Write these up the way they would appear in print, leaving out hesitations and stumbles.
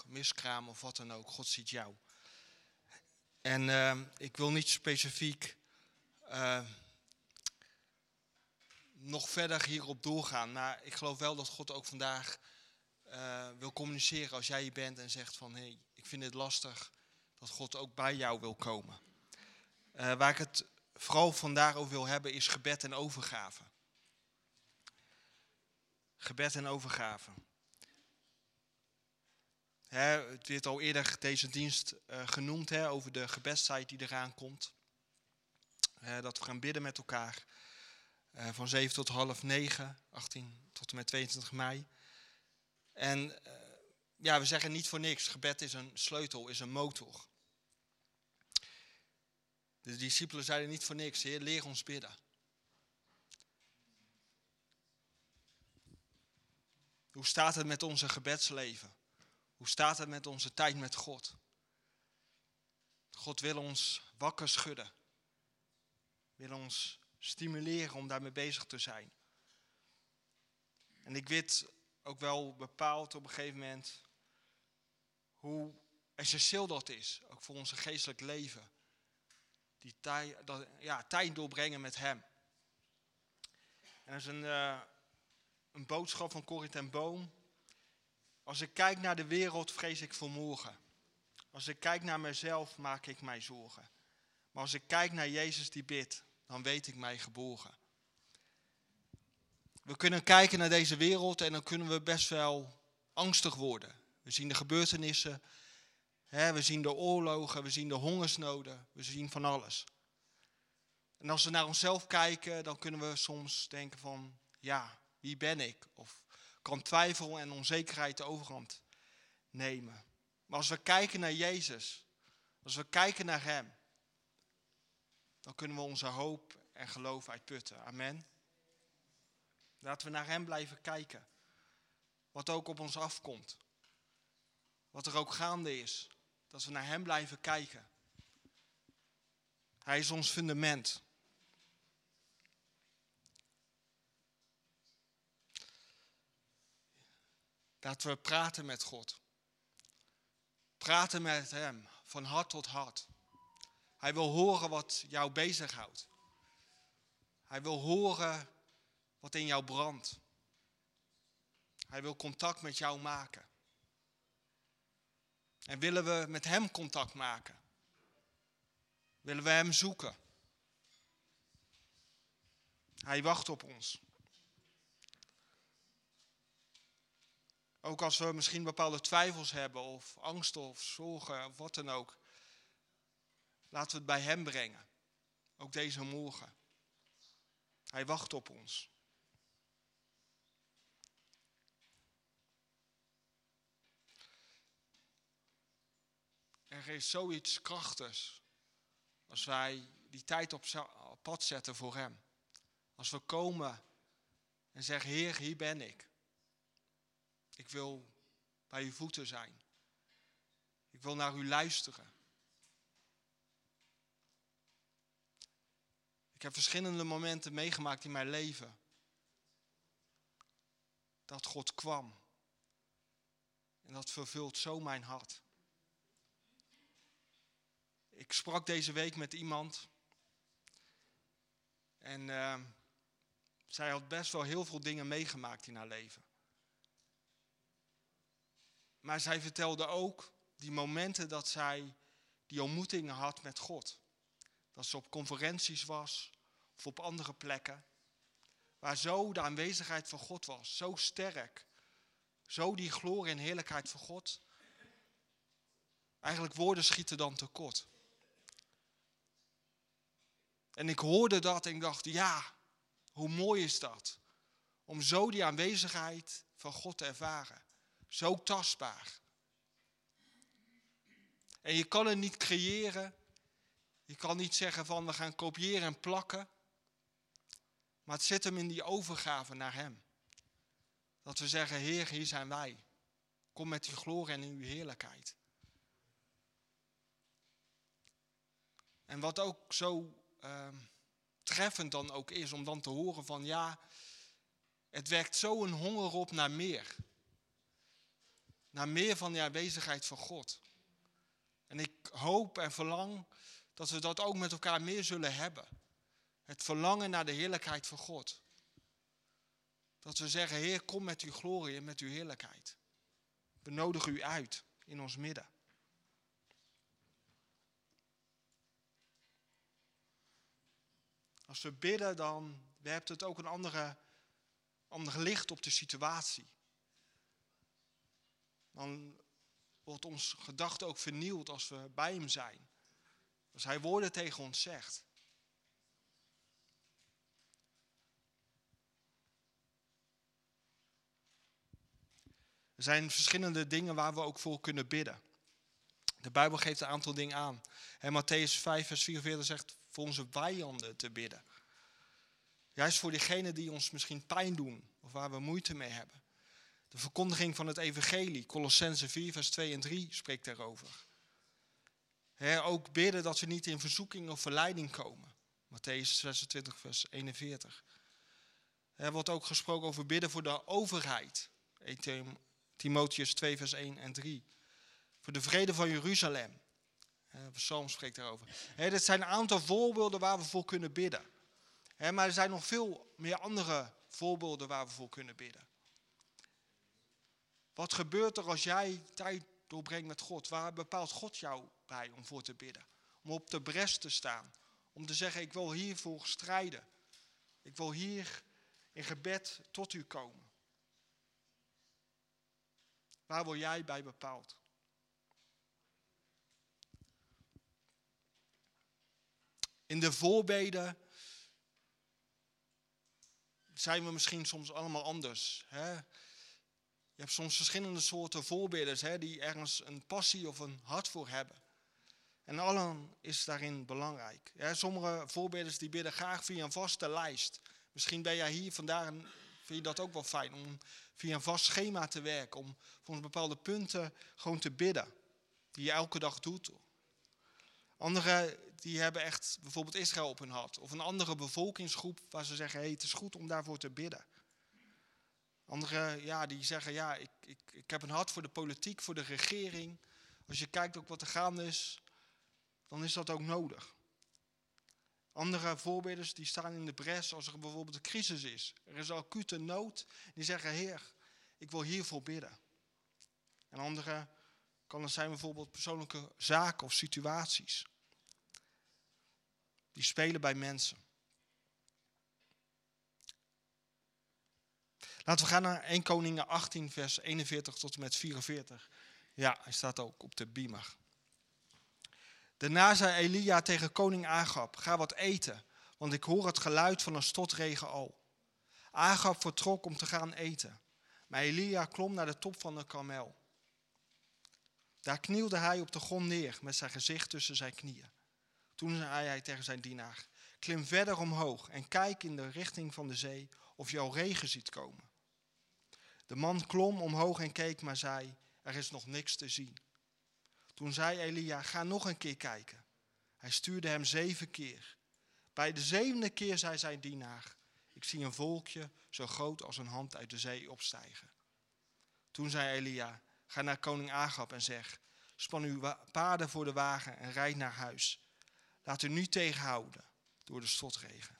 miskraam of wat dan ook. God ziet jou. En ik wil niet specifiek nog verder hierop doorgaan. Maar ik geloof wel dat God ook vandaag wil communiceren als jij hier bent en zegt van hé, ik vind het lastig. Dat God ook bij jou wil komen. Waar ik het vooral vandaag over wil hebben is gebed en overgave. Gebed en overgave. Het werd al eerder deze dienst genoemd over de gebedstijd die eraan komt. Dat we gaan bidden met elkaar. Van 7 tot half 9, 18 tot en met 22 mei. En we zeggen niet voor niks. Gebed is een sleutel, is een motor. De discipelen zeiden niet voor niks. Heer, leer ons bidden. Hoe staat het met onze gebedsleven? Hoe staat het met onze tijd met God? God wil ons wakker schudden. Wil ons stimuleren om daarmee bezig te zijn. En ik weet ook wel bepaald op een gegeven moment hoe essentieel dat is. Ook voor ons geestelijk leven. Die tijd doorbrengen met hem. En dat is een boodschap van Corrie ten Boom. Als ik kijk naar de wereld, vrees ik voor morgen. Als ik kijk naar mezelf, maak ik mij zorgen. Maar als ik kijk naar Jezus die bidt, dan weet ik mij geborgen. We kunnen kijken naar deze wereld en dan kunnen we best wel angstig worden. We zien de gebeurtenissen, we zien de oorlogen, we zien de hongersnoden, we zien van alles. En als we naar onszelf kijken, dan kunnen we soms denken van, ja, wie ben ik? Of kan twijfel en onzekerheid de overhand nemen. Maar als we kijken naar Jezus, als we kijken naar hem, dan kunnen we onze hoop en geloof uitputten. Amen. Laten we naar hem blijven kijken. Wat ook op ons afkomt. Wat er ook gaande is. Dat we naar hem blijven kijken. Hij is ons fundament. Laten we praten met God. Praten met hem, van hart tot hart. Hij wil horen wat jou bezighoudt. Hij wil horen wat in jou brandt. Hij wil contact met jou maken. En willen we met hem contact maken? Willen we hem zoeken? Hij wacht op ons. Ook als we misschien bepaalde twijfels hebben of angsten of zorgen of wat dan ook. Laten we het bij hem brengen. Ook deze morgen. Hij wacht op ons. Er is zoiets krachtigs als wij die tijd op pad zetten voor hem. Als we komen en zeggen, Heer, hier ben ik. Ik wil bij uw voeten zijn. Ik wil naar u luisteren. Ik heb verschillende momenten meegemaakt in mijn leven. Dat God kwam. En dat vervult zo mijn hart. Ik sprak deze week met iemand. En zij had best wel heel veel dingen meegemaakt in haar leven. Maar zij vertelde ook die momenten dat zij die ontmoetingen had met God. Dat ze op conferenties was of op andere plekken. Waar zo de aanwezigheid van God was. Zo sterk. Zo die glorie en heerlijkheid van God. Eigenlijk woorden schieten dan tekort. En ik hoorde dat en ik dacht, ja, hoe mooi is dat. Om zo die aanwezigheid van God te ervaren. Zo tastbaar. En je kan het niet creëren. Je kan niet zeggen van we gaan kopiëren en plakken. Maar het zit hem in die overgave naar hem. Dat we zeggen, Heer, hier zijn wij. Kom met uw glorie en uw heerlijkheid. En wat ook zo treffend dan ook is om dan te horen van ja, het wekt zo een honger op naar meer. naar meer van de aanwezigheid van God. En ik hoop en verlang dat we dat ook met elkaar meer zullen hebben. Het verlangen naar de heerlijkheid van God. Dat we zeggen, Heer, kom met uw glorie en met uw heerlijkheid. We nodigen u uit in ons midden. Als we bidden, dan werpt het ook een ander licht op de situatie. Dan wordt ons gedachte ook vernieuwd als we bij hem zijn. Als hij woorden tegen ons zegt. Er zijn verschillende dingen waar we ook voor kunnen bidden. De Bijbel geeft een aantal dingen aan. En Mattheüs 5 vers 44 zegt voor onze vijanden te bidden. Juist voor diegenen die ons misschien pijn doen of waar we moeite mee hebben. De verkondiging van het evangelie, Colossenzen 4 vers 2 en 3 spreekt daarover. Ook bidden dat we niet in verzoeking of verleiding komen. Mattheüs 26 vers 41. Er wordt ook gesproken over bidden voor de overheid. Timotheüs 2 vers 1 en 3. Voor de vrede van Jeruzalem. Psalm spreekt daarover. Dit zijn een aantal voorbeelden waar we voor kunnen bidden. Maar er zijn nog veel meer andere voorbeelden waar we voor kunnen bidden. Wat gebeurt er als jij tijd doorbrengt met God? Waar bepaalt God jou bij om voor te bidden? Om op de bres te staan. Om te zeggen, ik wil hiervoor strijden. Ik wil hier in gebed tot u komen. Waar word jij bij bepaald? In de voorbeden zijn we misschien soms allemaal anders. Je hebt soms verschillende soorten voorbeders die ergens een passie of een hart voor hebben. En allen is daarin belangrijk. Sommige voorbeders die bidden graag via een vaste lijst. Misschien ben jij hier vandaag en vind je dat ook wel fijn om via een vast schema te werken. Om voor bepaalde punten gewoon te bidden. Die je elke dag doet. Anderen die hebben echt bijvoorbeeld Israël op hun hart. Of een bevolkingsgroep waar ze zeggen, het is goed om daarvoor te bidden. Anderen die zeggen, ik heb een hart voor de politiek, voor de regering. Als je kijkt ook wat er gaande is, dan is dat ook nodig. Andere voorbeelders die staan in de bres als er bijvoorbeeld een crisis is. Er is een acute nood. Die zeggen, Heer, ik wil hiervoor bidden. En andere kan het zijn bijvoorbeeld persoonlijke zaken of situaties. Die spelen bij mensen. Laten we gaan naar 1 Koningen 18 vers 41 tot en met 44. Ja, hij staat ook op de beamer. Daarna zei Elia tegen koning Agab, ga wat eten, want ik hoor het geluid van een stortregen al. Agab vertrok om te gaan eten, maar Elia klom naar de top van de Karmel. Daar knielde hij op de grond neer met zijn gezicht tussen zijn knieën. Toen zei hij tegen zijn dienaar, klim verder omhoog en kijk in de richting van de zee of je al regen ziet komen. De man klom omhoog en keek, maar zei, er is nog niks te zien. Toen zei Elia, ga nog een keer kijken. Hij stuurde hem 7 keer. Bij de 7e keer zei zijn dienaar, ik zie een wolkje zo groot als een hand uit de zee opstijgen. Toen zei Elia, ga naar koning Agab en zeg, span uw paarden voor de wagen en rijd naar huis. Laat u nu tegenhouden door de stortregen.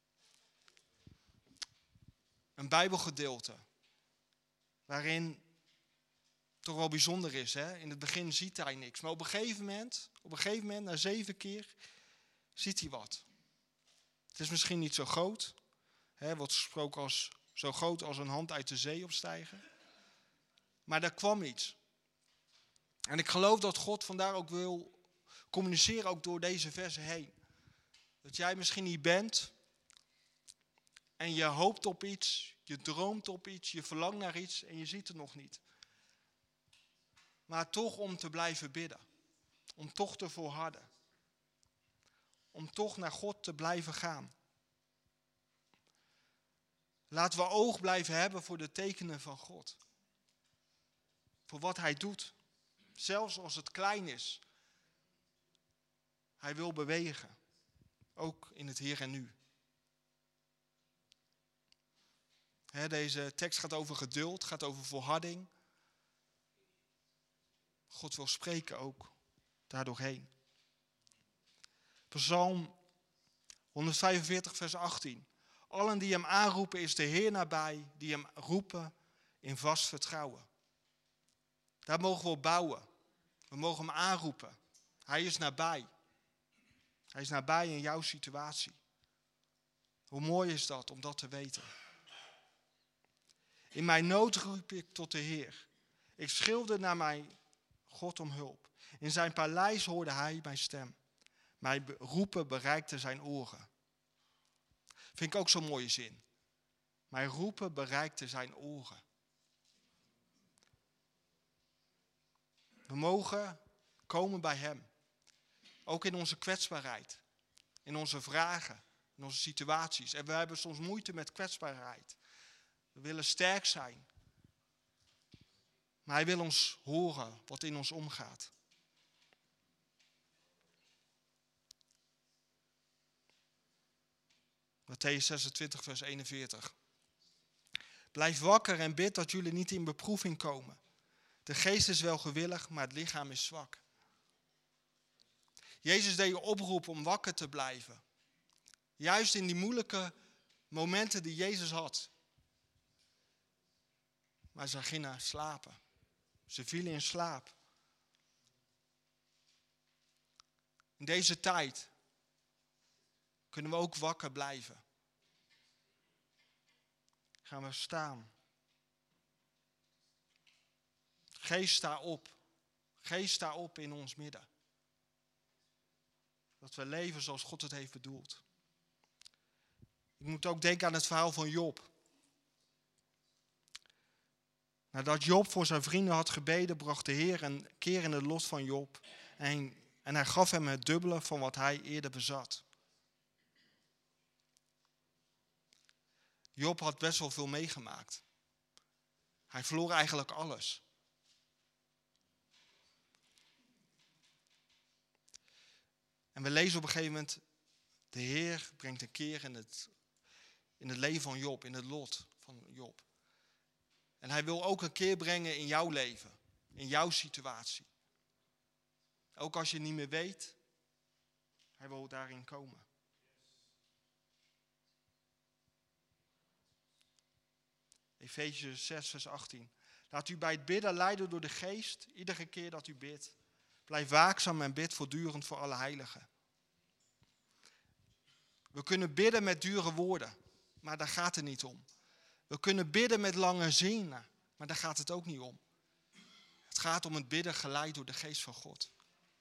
Een Bijbelgedeelte waarin toch wel bijzonder is. In het begin ziet hij niks, maar op een gegeven moment, na 7 keer, ziet hij wat. Het is misschien niet zo groot. Wordt gesproken als zo groot als een hand uit de zee opstijgen. Maar daar kwam iets. En ik geloof dat God vandaar ook wil communiceren, ook door deze versen heen. Dat jij misschien niet bent en je hoopt op iets, je droomt op iets, je verlangt naar iets en je ziet het nog niet. Maar toch om te blijven bidden. Om toch te volharden. Om toch naar God te blijven gaan. Laten we oog blijven hebben voor de tekenen van God. Voor wat hij doet. Zelfs als het klein is. Hij wil bewegen. Ook in het hier en nu. Deze tekst gaat over geduld, gaat over volharding. God wil spreken ook daardoorheen. Psalm 145 vers 18. Allen die hem aanroepen is de Heer nabij, die hem roepen in vast vertrouwen. Daar mogen we op bouwen. We mogen hem aanroepen. Hij is nabij. Hij is nabij in jouw situatie. Hoe mooi is dat om dat te weten. In mijn nood roep ik tot de Heer. Ik schreeuwde naar mijn God om hulp. In zijn paleis hoorde hij mijn stem. Mijn roepen bereikte zijn oren. Vind ik ook zo'n mooie zin. Mijn roepen bereikte zijn oren. We mogen komen bij hem. Ook in onze kwetsbaarheid. In onze vragen. In onze situaties. En we hebben soms moeite met kwetsbaarheid. We willen sterk zijn. Maar hij wil ons horen wat in ons omgaat. Mattheüs 26 vers 41. Blijf wakker en bid dat jullie niet in beproeving komen. De geest is wel gewillig, maar het lichaam is zwak. Jezus deed je oproep om wakker te blijven. Juist in die moeilijke momenten die Jezus had. Maar ze gingen slapen. Ze vielen in slaap. In deze tijd kunnen we ook wakker blijven. Gaan we staan. Geest sta op. Geest sta op in ons midden. Dat we leven zoals God het heeft bedoeld. Ik moet ook denken aan het verhaal van Job. Nadat Job voor zijn vrienden had gebeden, bracht de Heer een keer in het lot van Job. En hij gaf hem het dubbele van wat hij eerder bezat. Job had best wel veel meegemaakt. Hij verloor eigenlijk alles. En we lezen op een gegeven moment, de Heer brengt een keer in het leven van Job, in het lot van Job. En hij wil ook een keer brengen in jouw leven, in jouw situatie. Ook als je het niet meer weet, hij wil daarin komen. Efesiërs 6 vers 18. Laat u bij het bidden leiden door de geest, iedere keer dat u bidt. Blijf waakzaam en bid voortdurend voor alle heiligen. We kunnen bidden met dure woorden, maar daar gaat het niet om. We kunnen bidden met lange zinnen, maar daar gaat het ook niet om. Het gaat om het bidden geleid door de geest van God.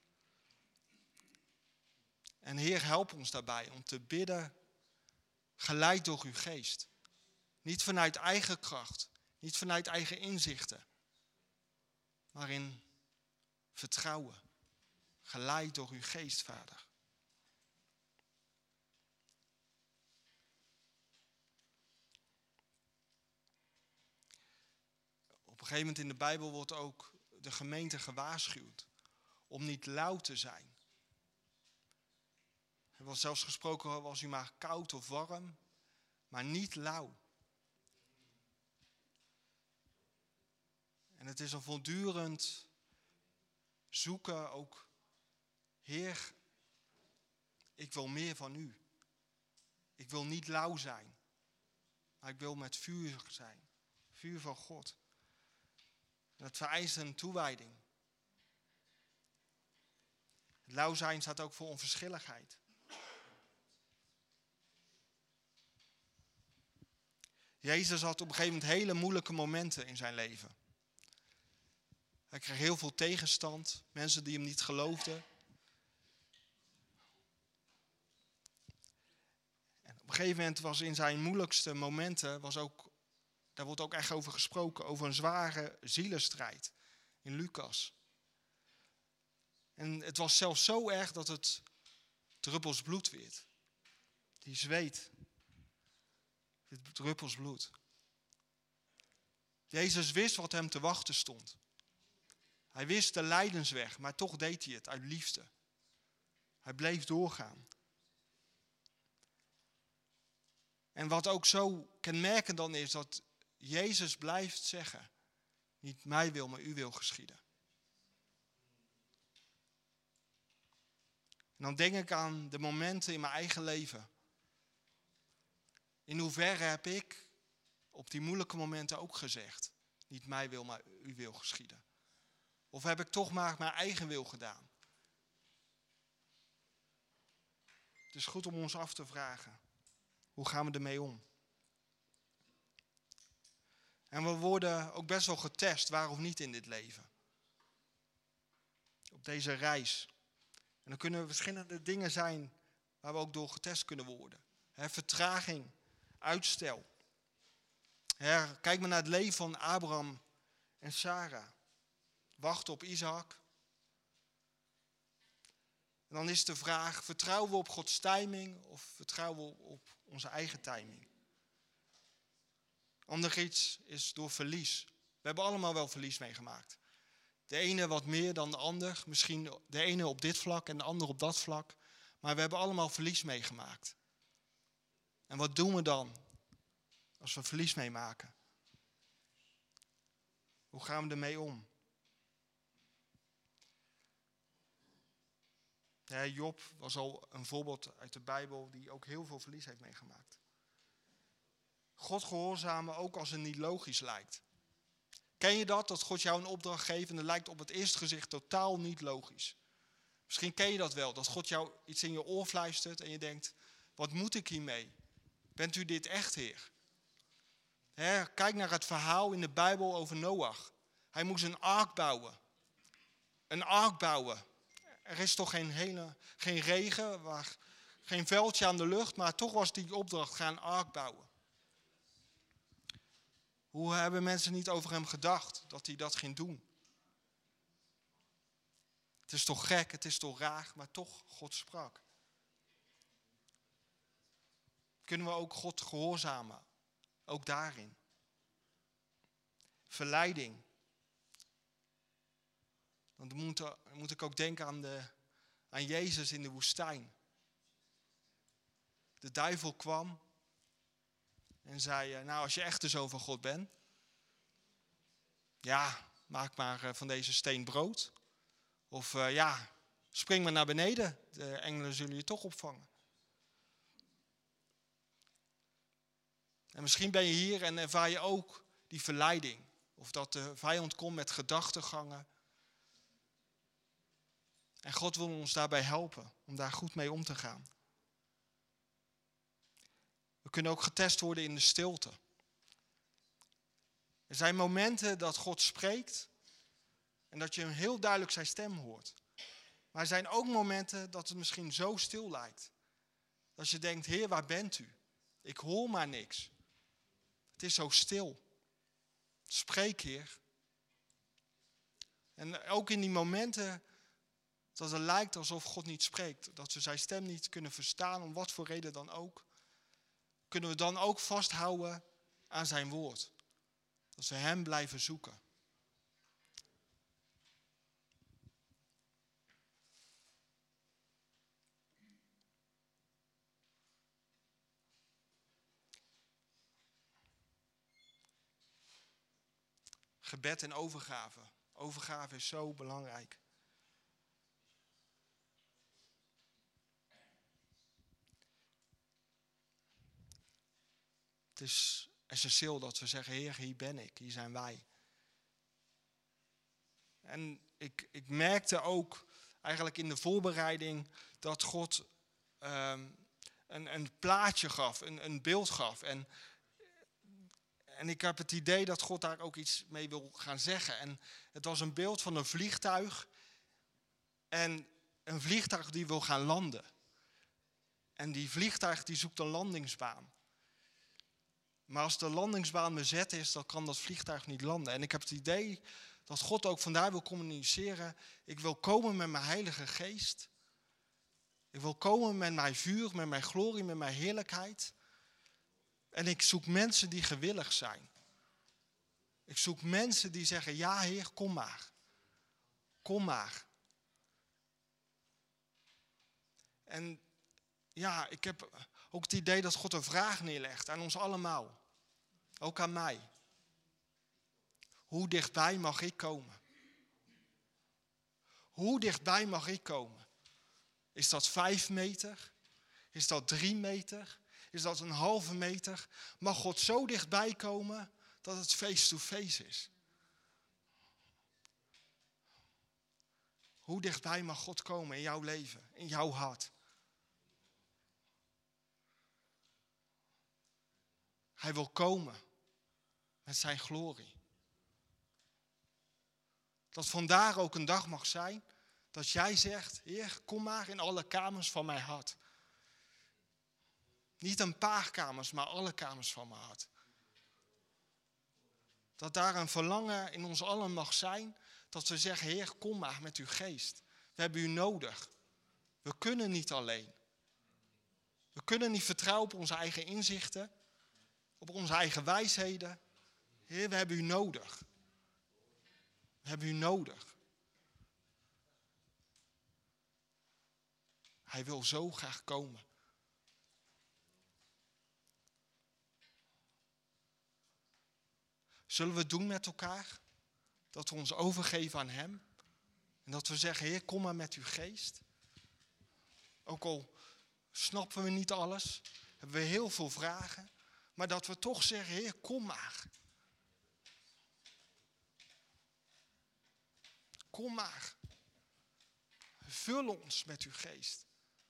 En Heer, help ons daarbij om te bidden geleid door uw geest. Niet vanuit eigen kracht, niet vanuit eigen inzichten, maar in vertrouwen. Geleid door uw geest, Vader. Op een gegeven moment in de Bijbel wordt ook de gemeente gewaarschuwd om niet lauw te zijn. Er wordt zelfs gesproken, was u maar koud of warm, maar niet lauw. En het is een voortdurend zoeken ook, Heer, ik wil meer van u. Ik wil niet lauw zijn, maar ik wil met vuur zijn. Vuur van God. En dat vereist een toewijding. Het lauw zijn staat ook voor onverschilligheid. Jezus had op een gegeven moment hele moeilijke momenten in zijn leven. Hij kreeg heel veel tegenstand, mensen die hem niet geloofden. En op een gegeven moment was in zijn moeilijkste momenten, daar wordt ook echt over gesproken, over een zware zielenstrijd in Lucas. En het was zelfs zo erg dat het druppels bloed werd. Die zweet. Dit druppels bloed. Jezus wist wat hem te wachten stond. Hij wist de lijdensweg, maar toch deed hij het uit liefde. Hij bleef doorgaan. En wat ook zo kenmerkend dan is, dat Jezus blijft zeggen, niet mij wil, maar u wil geschieden. En dan denk ik aan de momenten in mijn eigen leven. In hoeverre heb ik op die moeilijke momenten ook gezegd, niet mij wil, maar uw wil geschieden. Of heb ik toch maar mijn eigen wil gedaan? Het is goed om ons af te vragen, hoe gaan we ermee om? En we worden ook best wel getest, waarom niet in dit leven? Op deze reis. En dan kunnen er verschillende dingen zijn waar we ook door getest kunnen worden. Vertraging, uitstel. Kijk maar naar het leven van Abraham en Sarah. Wachten op Isaac. En dan is de vraag, vertrouwen we op Gods timing of vertrouwen we op onze eigen timing? Ander iets is door verlies. We hebben allemaal wel verlies meegemaakt. De ene wat meer dan de ander. Misschien de ene op dit vlak en de ander op dat vlak. Maar we hebben allemaal verlies meegemaakt. En wat doen we dan als we verlies meemaken? Hoe gaan we ermee om? Ja, Job was al een voorbeeld uit de Bijbel die ook heel veel verlies heeft meegemaakt. God gehoorzamen ook als het niet logisch lijkt. Ken je dat? Dat God jou een opdracht geeft en het lijkt op het eerste gezicht totaal niet logisch. Misschien ken je dat wel, dat God jou iets in je oor fluistert en je denkt, wat moet ik hiermee? Bent u dit echt, Heer? Kijk naar het verhaal in de Bijbel over Noach. Hij moest een ark bouwen. Een ark bouwen. Er is toch geen regen, geen veldje aan de lucht, maar toch was die opdracht, ga een ark bouwen. Hoe hebben mensen niet over hem gedacht dat hij dat ging doen? Het is toch gek, het is toch raar, maar toch, God sprak. Kunnen we ook God gehoorzamen? Ook daarin. Verleiding. Dan moet ik ook denken aan Jezus in de woestijn. De duivel kwam en zei, nou als je echt de Zoon van God bent, ja, maak maar van deze steen brood. Of spring maar naar beneden, de engelen zullen je toch opvangen. En misschien ben je hier en ervaar je ook die verleiding. Of dat de vijand komt met gedachtegangen. En God wil ons daarbij helpen om daar goed mee om te gaan. We kunnen ook getest worden in de stilte. Er zijn momenten dat God spreekt en dat je hem heel duidelijk zijn stem hoort. Maar er zijn ook momenten dat het misschien zo stil lijkt. Dat je denkt, Heer, waar bent u? Ik hoor maar niks. Het is zo stil. Spreek, Heer. En ook in die momenten dat het lijkt alsof God niet spreekt. Dat we zijn stem niet kunnen verstaan, om wat voor reden dan ook. Kunnen we dan ook vasthouden aan zijn woord. Dat we hem blijven zoeken. Gebed en overgave. Overgave is zo belangrijk. Het is essentieel dat we zeggen, Heer, hier ben ik, hier zijn wij. En ik merkte ook eigenlijk in de voorbereiding dat God een plaatje gaf, een beeld gaf. En ik heb het idee dat God daar ook iets mee wil gaan zeggen. En het was een beeld van een vliegtuig. En een vliegtuig die wil gaan landen. En die vliegtuig die zoekt een landingsbaan. Maar als de landingsbaan bezet is, dan kan dat vliegtuig niet landen. En ik heb het idee dat God ook vandaar wil communiceren. Ik wil komen met mijn Heilige Geest. Ik wil komen met mijn vuur, met mijn glorie, met mijn heerlijkheid. En ik zoek mensen die gewillig zijn. Ik zoek mensen die zeggen, ja Heer, kom maar. Kom maar. En ja, ik heb ook het idee dat God een vraag neerlegt aan ons allemaal. Ook aan mij. Hoe dichtbij mag ik komen? Hoe dichtbij mag ik komen? Is dat 5 meter? Is dat 3 meter? Is dat een halve meter? Mag God zo dichtbij komen dat het face-to-face is? Hoe dichtbij mag God komen in jouw leven, in jouw hart? Hij wil komen met zijn glorie. Dat vandaag ook een dag mag zijn dat jij zegt, Heer, kom maar in alle kamers van mijn hart. Niet een paar kamers, maar alle kamers van mijn hart. Dat daar een verlangen in ons allen mag zijn, dat we zeggen, Heer, kom maar met uw geest. We hebben u nodig. We kunnen niet alleen. We kunnen niet vertrouwen op onze eigen inzichten, op onze eigen wijsheden. Heer, we hebben u nodig. We hebben u nodig. Hij wil zo graag komen. Zullen we het doen met elkaar? Dat we ons overgeven aan hem. En dat we zeggen, Heer, kom maar met uw geest. Ook al snappen we niet alles, hebben we heel veel vragen. Maar dat we toch zeggen, Heer, kom maar. Kom maar. Vul ons met uw geest.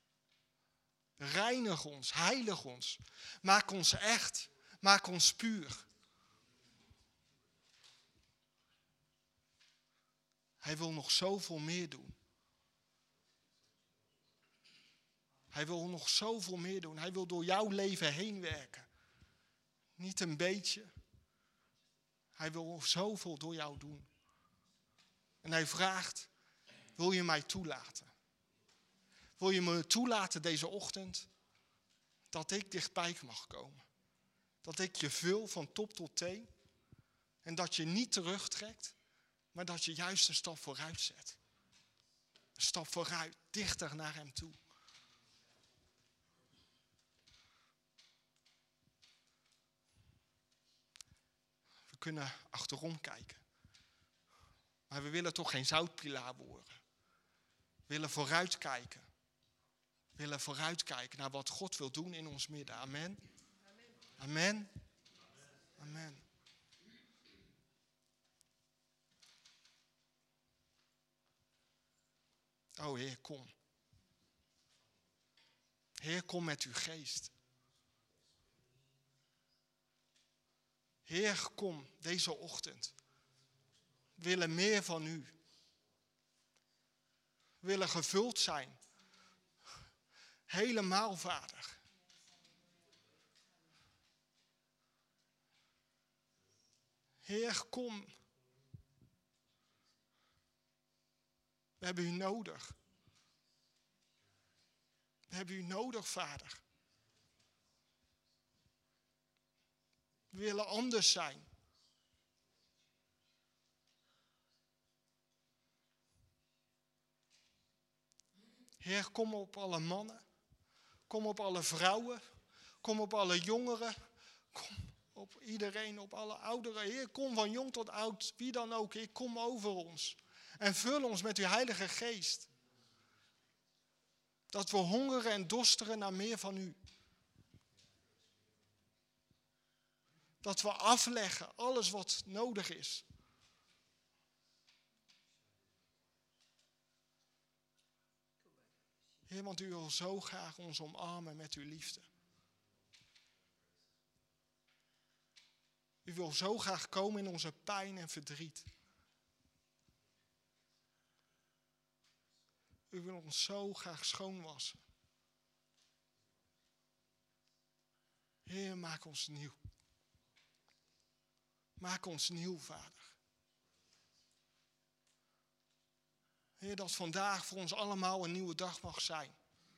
Reinig ons, heilig ons. Maak ons echt. Maak ons puur. Hij wil nog zoveel meer doen. Hij wil nog zoveel meer doen. Hij wil door jouw leven heen werken. Niet een beetje. Hij wil zoveel door jou doen. En hij vraagt, wil je mij toelaten? Wil je me toelaten deze ochtend dat ik dichtbij mag komen? Dat ik je vul van top tot teen. En dat je niet terugtrekt, maar dat je juist een stap vooruit zet. Een stap vooruit, dichter naar hem toe. We kunnen achterom kijken. Maar we willen toch geen zoutpilaar worden. We willen vooruitkijken. We willen vooruitkijken naar wat God wil doen in ons midden. Amen. Amen. Amen. O Heer, kom. Heer, kom met uw geest. Heer, kom deze ochtend. We willen meer van u. We willen gevuld zijn. Helemaal, Vader. Heer, kom. We hebben u nodig. We hebben u nodig, Vader. We willen anders zijn. Heer, kom op alle mannen. Kom op alle vrouwen. Kom op alle jongeren. Kom op iedereen, op alle ouderen. Heer, kom van jong tot oud. Wie dan ook. Heer, kom over ons. En vul ons met uw Heilige Geest. Dat we hongeren en dorsteren naar meer van u. Dat we afleggen alles wat nodig is. Heer, want u wil zo graag ons omarmen met uw liefde. U wil zo graag komen in onze pijn en verdriet. U wil ons zo graag schoonwassen. Heer, maak ons nieuw. Maak ons nieuw, Vader. Heer, dat vandaag voor ons allemaal een nieuwe dag mag zijn.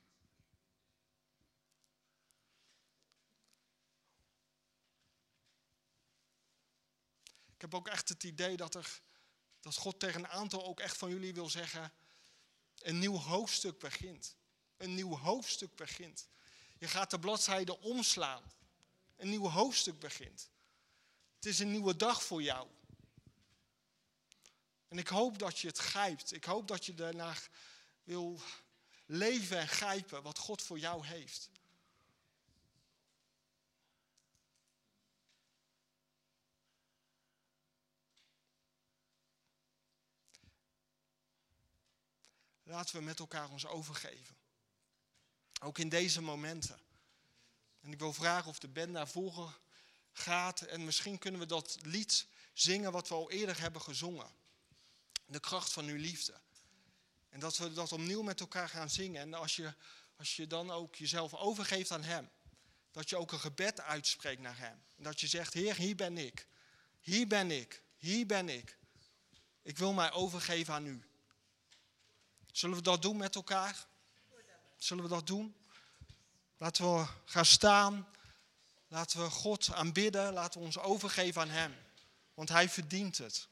Ik heb ook echt het idee dat God tegen een aantal ook echt van jullie wil zeggen, een nieuw hoofdstuk begint. Een nieuw hoofdstuk begint. Je gaat de bladzijde omslaan. Een nieuw hoofdstuk begint. Het is een nieuwe dag voor jou. En ik hoop dat je het grijpt. Ik hoop dat je daarna wil leven en grijpen wat God voor jou heeft. Laten we met elkaar ons overgeven. Ook in deze momenten. En ik wil vragen of de band naar voren gaat. En misschien kunnen we dat lied zingen wat we al eerder hebben gezongen. De kracht van uw liefde. En dat we dat opnieuw met elkaar gaan zingen. En als je dan ook jezelf overgeeft aan hem. Dat je ook een gebed uitspreekt naar hem. En dat je zegt, Heer, hier ben ik. Hier ben ik. Hier ben ik. Ik wil mij overgeven aan u. Zullen we dat doen met elkaar? Zullen we dat doen? Laten we gaan staan. Laten we God aanbidden. Laten we ons overgeven aan hem. Want hij verdient het.